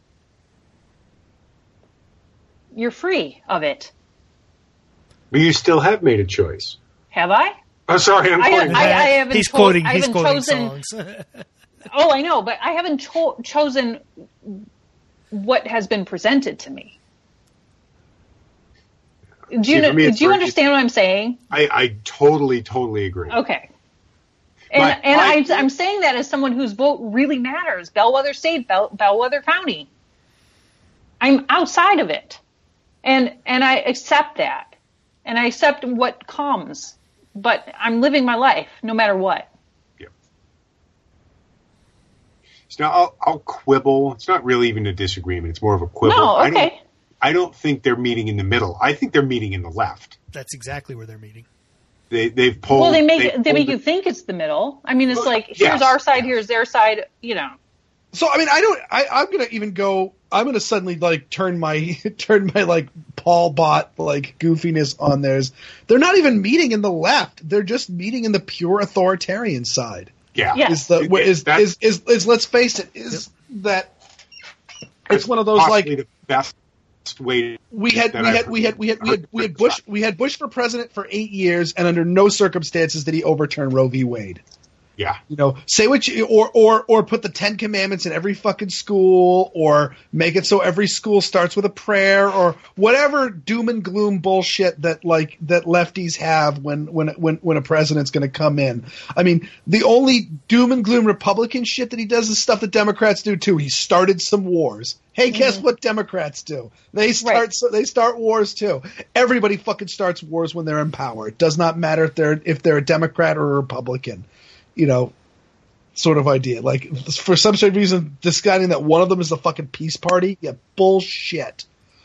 you're free of it. but you still have made a choice. Have I? Oh, sorry, I'm I, quoting. I, I haven't he's cho- quoting. I He's haven't quoting chosen. songs. Oh, I know, but I haven't cho- chosen what has been presented to me. Do See, you for know, me, it's do you very- understand what I'm saying? I, I totally, totally agree. Okay. And But and I- I, I'm saying that as someone whose vote really matters. Bellwether State, Bell, Bellwether County. I'm outside of it. And and I accept that. And I accept what comes. But I'm living my life no matter what. So now I'll, I'll quibble. It's not really even a disagreement. It's more of a quibble. No, I don't, okay. I don't think they're meeting in the middle. I think they're meeting in the left. That's exactly where they're meeting. They, they've pulled. Well, they make they've they make pulled you think it's the middle. I mean, it's Well, like, here's yes, our side, yes. here's their side, you know. So I mean, I don't. I, I'm gonna even go. I'm gonna suddenly like turn my turn my like Paul Bot like goofiness on theirs. They're not even meeting in the left. They're just meeting in the pure authoritarian side. Yeah. Yeah. Is the It- where is, that's- is is is let's face it, is that it's one of those Possibly like the best way. we had that we I've had we had we had we had heard we had Bush we had Bush for president for eight years, and under no circumstances did he overturn Roe v. Wade. Yeah. You know, say what you or or or put the Ten Commandments in every fucking school, or make it so every school starts with a prayer, or whatever doom and gloom bullshit that like that lefties have when when when when a president's going to come in. I mean, the only doom and gloom Republican shit that he does is stuff that Democrats do too. He started some wars. Hey, guess what Democrats do? They start Right. so they start wars too. Everybody fucking starts wars when they're in power. It does not matter if they're if they're a Democrat or a Republican. You know, sort of idea. Like, for some sort of reason, deciding that one of them is the fucking peace party, yeah, bullshit.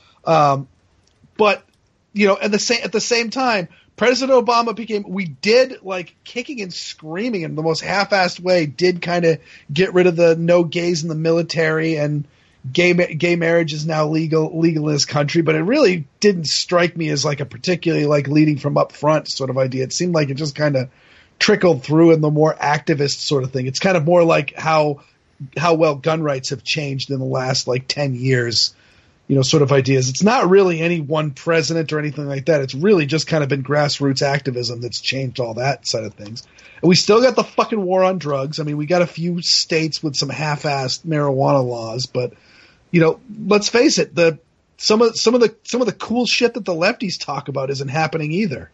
Um, but, you know, at the same at the same time, President Obama became, we did, like, kicking and screaming in the most half-assed way, did kind of get rid of the no gays in the military, and gay gay marriage is now legal legal in this country, but it really didn't strike me as, like, a particularly, like, leading from up front sort of idea. It seemed like it just kind of trickled through in the more activist sort of thing. It's kind of more like how how well gun rights have changed in the last like ten years, you know, sort of ideas. It's not really any one president or anything like that. It's really just kind of been grassroots activism that's changed all that side of things. And we still got the fucking war on drugs. I mean, we got a few states with some half-assed marijuana laws, but you know, let's face it, the some of some of the some of the cool shit that the lefties talk about isn't happening either.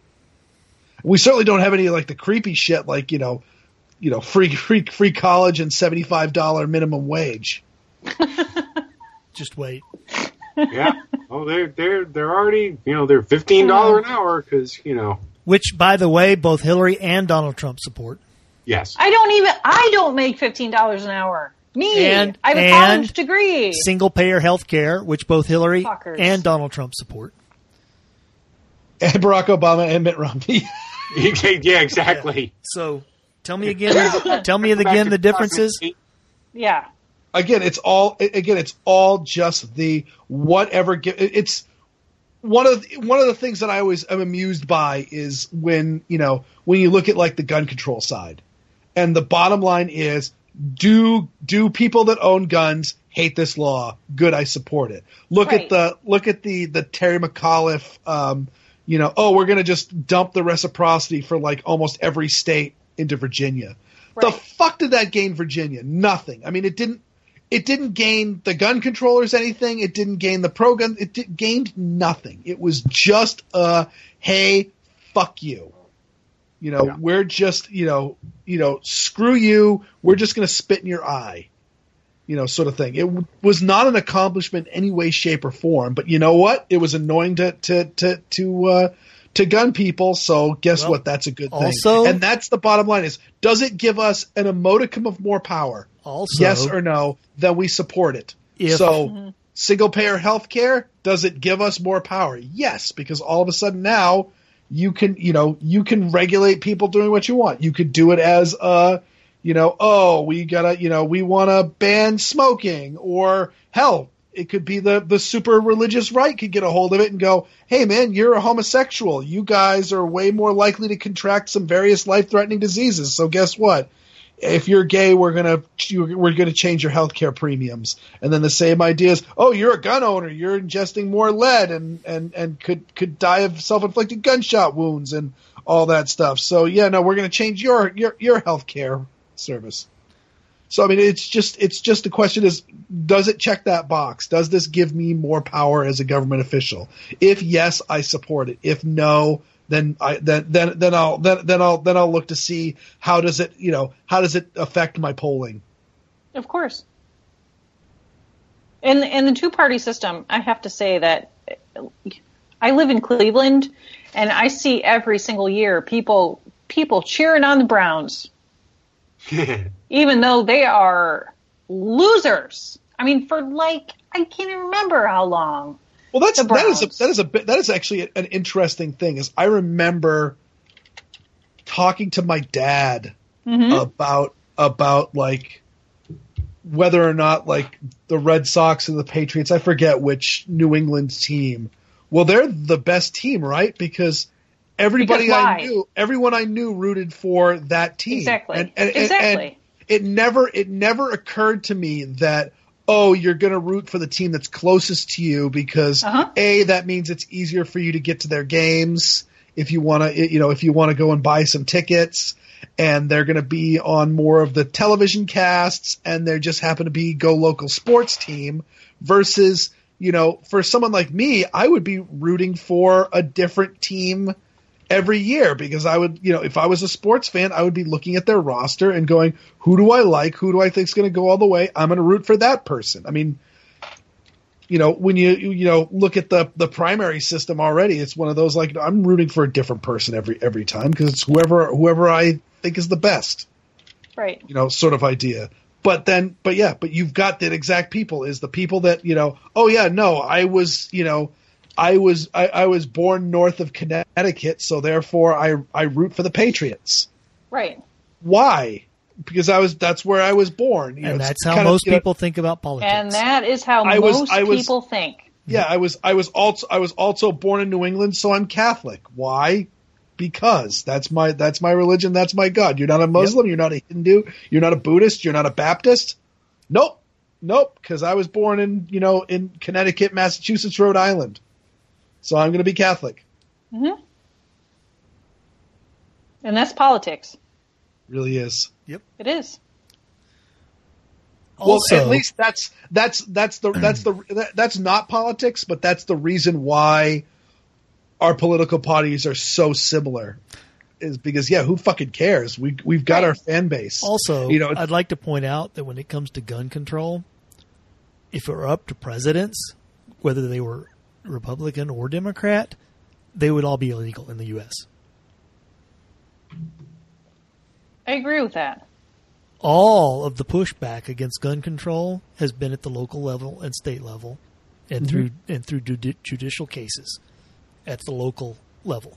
We certainly don't have any like the creepy shit like, you know, you know, free free free college and seventy-five dollars minimum wage. Just wait. Yeah. Oh, they're they're they're already, you know, they're fifteen dollars an hour because, you know. Which, by the way, both Hillary and Donald Trump support. Yes. I don't even, I don't make fifteen dollars an hour. Me. And- I have a and college degree. Single-payer health care, which both Hillary Fuckers. and Donald Trump support. And Barack Obama and Mitt Romney. Yeah, exactly. So, tell me again. tell me again the differences. Yeah. again, it's all again, it's all just the whatever. It's one of the, one of the things that I always am amused by is when you know when you look at like the gun control side, and the bottom line is do do people that own guns hate this law? Good, I support it. Look Right. at the look at the the Terry McAuliffe. Um, you know, oh, we're gonna just dump the reciprocity for like almost every state into Virginia. The Right. fuck did that gain Virginia? Nothing. I mean, it didn't. It didn't gain the gun controllers anything. It didn't gain the pro gun. It did, gained nothing. It was just a hey, fuck you. You know, Yeah. we're just you know, you know, screw you. We're just gonna spit in your eye. You know, sort of thing. It w- was not an accomplishment in any way, shape, or form. But you know what? It was annoying to to to to uh, to gun people. So guess Well, what? That's a good thing. also- And that's the bottom line: is does it give us an modicum of more power? Also, Yes or no? Then we support it. If- so single payer health care, does it give us more power? Yes, because all of a sudden now you can you know you can regulate people doing what you want. You could do it as a you know, oh, we gotta, you know, we want to ban smoking, or hell, it could be the the super religious right could get a hold of it and go, hey man, you're a homosexual. You guys are way more likely to contract some various life-threatening diseases. So guess what? If you're gay, we're gonna we're gonna change your healthcare premiums. And then the same idea is, oh, you're a gun owner. You're ingesting more lead and and and could could die of self-inflicted gunshot wounds and all that stuff. So yeah, no, we're gonna change your your your healthcare service. So I mean, it's just it's just the question is, does it check that box? Does this give me more power as a government official? If yes, I support it. If no, then I then then then I'll then then I'll then I'll look to see how does it you know how does it affect my polling. Of course. In in the two party system, I have to say that I live in Cleveland, and I see every single year people people cheering on the Browns, even though they are losers. I mean, for like I can't even remember how long. Well, that's The that is a, Browns. that is a bit that is actually an interesting thing. Is I remember talking to my dad Mm-hmm. about about like whether or not like the Red Sox and the Patriots, I forget which New England team. Well, they're the best team, right? Because everybody Because why? I knew, everyone I knew rooted for that team. Exactly. And, and, and- Exactly. and it never it never occurred to me that oh, you're going to root for the team that's closest to you because Uh-huh. A, that means it's easier for you to get to their games if you want to you know, if you want to go and buy some tickets. And they're going to be on more of the television casts, and they just happen to be go local sports team versus, you know, for someone like me, I would be rooting for a different team every year because I would, you know, if I was a sports fan, I would be looking at their roster and going, who do I like? Who do I think is going to go all the way? I'm going to root for that person. I mean, you know, when you, you know, look at the, the primary system already, it's one of those like I'm rooting for a different person every, every time because it's whoever, whoever I think is the best, Right. you know, sort of idea. But then, but yeah, but you've got that exact people is the people that, you know, oh yeah, no, I was, you know, I was, I, I was born north of Connecticut. So therefore I, I root for the Patriots. Right. Why? Because I was, that's where I was born. You know, and it's that's how kind of, most you know, people think about politics. And that is how I was- most I was- people think. Yeah, I was I was also I was also born in New England, so I'm Catholic. Why? Because that's my that's my religion, that's my God. You're not a Muslim, you're not a Hindu, you're not a Buddhist, you're not a Baptist. Nope. Nope, because I was born in, you know, in Connecticut, Massachusetts, Rhode Island. So I'm going to be Catholic. Mm-hmm. And that's politics. Really is. It is. Also, well, at least that's that's that's the that's the that, that's not politics, but that's the reason why our political parties are so similar. Is because yeah, who fucking cares? We we've got Right. our fan base. Also, you know, it's- I'd like to point out that when it comes to gun control, if it were up to presidents, whether they were Republican or Democrat, they would all be illegal in the U S. I agree with that. All of the pushback against gun control has been at the local level and state level, and through and through judi- judicial cases at the local level.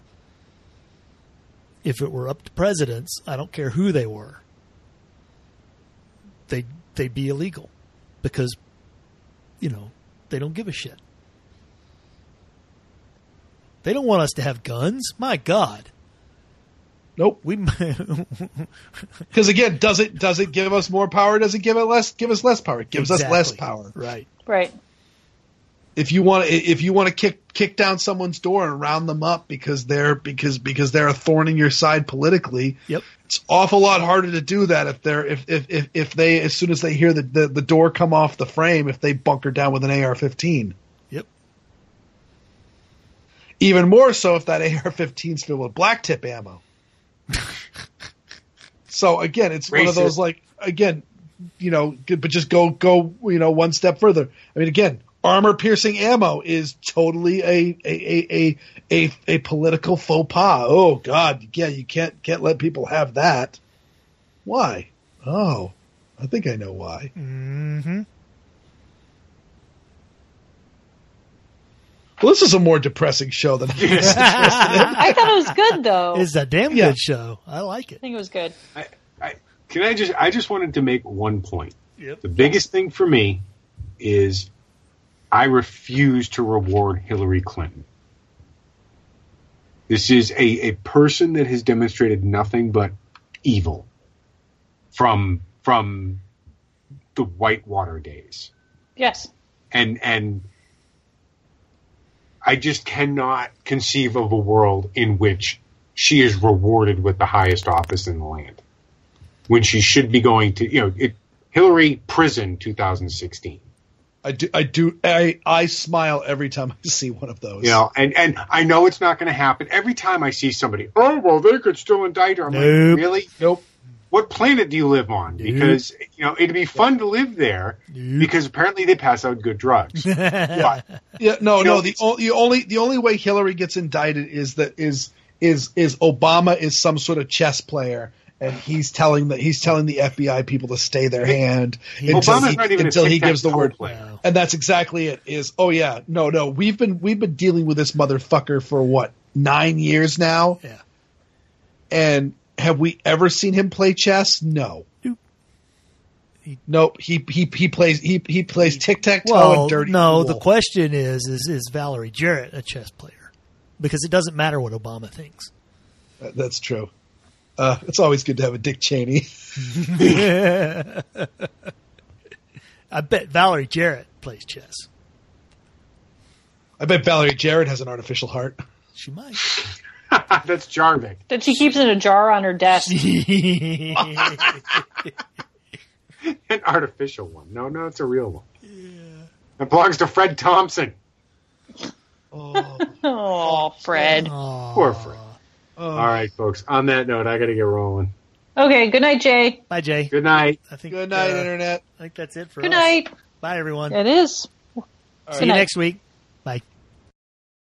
If it were up to presidents, I don't care who they were, they they'd be illegal. because, you know, they don't give a shit. They don't want us to have guns. My God. Nope. We Because again, does it does it give us more power? Does it give it less? Give us less power? It gives exactly. us less power. Right. Right. If you want, if you want to kick kick down someone's door and round them up because they're because because they're a thorn in your side politically, Yep. it's awful lot harder to do that if they're if if if, if they as soon as they hear the, the the door come off the frame, if they bunker down with an A R fifteen. Yep. Even more so if that A R fifteen is filled with black tip ammo. So again, it's Racist. One of those like again, you know, but just go go you know one step further. I mean, again, armor piercing ammo is totally a a a a a, a political faux pas. Oh God, yeah, you can't can't let people have that. Why? Oh, I think I know why. Mm-hmm. Well, this is a more depressing show than I was interested in. I thought it was good though. It's a damn Yeah. good show. I like it. I think it was good. I, I, can I just? I just wanted to make one point. Yep. The biggest thing for me is I refuse to reward Hillary Clinton. This is a, a person that has demonstrated nothing but evil from from the Whitewater days, Yes. and and I just cannot conceive of a world in which she is rewarded with the highest office in the land when she should be going to, you know, it, Hillary prison twenty sixteen. I do, I do, I, I smile every time I see one of those. You know, and, and I know it's not going to happen. Every time I see somebody, oh, well, they could still indict her. I'm Nope. like, really? Nope. What planet do you live on? Nope. Because, you know, it'd be fun to live there Nope. because apparently they pass out good drugs. Yeah, yeah, no, You no. know, The, o- the only the only way Hillary gets indicted is that is is is Obama is some sort of chess player, and he's telling the he's telling the F B I people to stay their hand until Obama's he, not even a until he tic-tac-toe gives the word. player. Wow. And that's exactly it. Is oh yeah, no, no. We've been we've been dealing with this motherfucker for what nine years now, Yeah. and have we ever seen him play chess? No. Nope. He- Nope. He he he plays he he plays tic tac toe Well, and dirty. no, pool. the question is, is, is Valerie Jarrett a chess player? Because it doesn't matter what Obama thinks. Uh, That's true. Uh, it's always good to have a Dick Cheney. I bet Valerie Jarrett plays chess. I bet Valerie Jarrett has an artificial heart. She might. That's Jarvik. That she keeps in a jar on her desk. An artificial one. No, no, it's a real one. Yeah. It belongs to Fred Thompson. Oh, Oh, Fred. Aw. Poor Fred. oh. All right, folks. On that note, I got to get rolling. Okay, good night, Jay. Bye, Jay. Good night. I think, Good night, uh, Internet. I think that's it for Good us. night. Bye, everyone. It is. See Good you night. next week. Bye.